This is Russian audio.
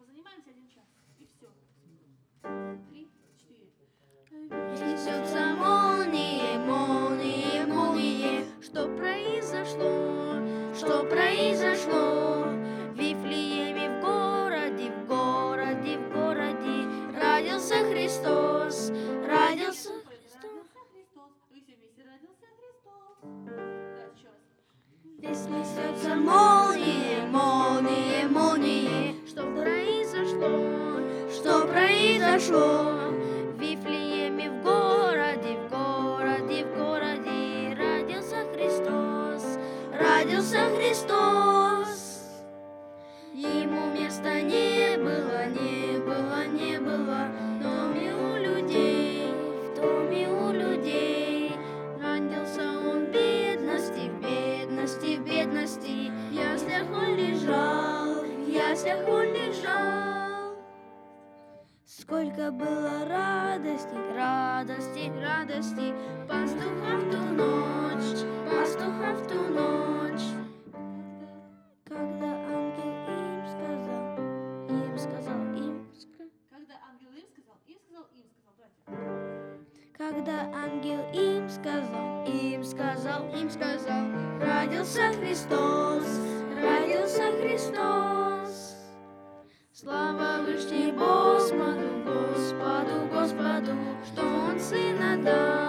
позанимаемся 1 час, и все. 3, 4. Несется молнии, молнии, молнии. Что произошло? Что произошло? В Вифлееме, в городе, в городе, в городе родился Христос, родился Христос. Родился Христос. Вы все вместе, родился Христос. Давайте еще раз. Здесь несется молнии, молнии, молнии. Что произошло? Что произошло? В Вифлееме, в городе, в городе, в городе родился Христос, родился Христос. Ему места не было, не было, не было в доме у людей, в доме у людей. Родился он в бедности, в бедности, в бедности. В яслях он лежал, в яслях он лежал. Сколько было радости, радости, радости. Пастуха в ту ночь, пастуха в ту ночь. Когда ангел им сказал, им сказал, им сказал. Когда ангел им сказал, им сказал, им сказал. Давайте. Когда ангел им сказал, им сказал, им сказал, родился Христос, родился Христос. Слава Вышней Господу, Господу, Господу, что Он Сына дал.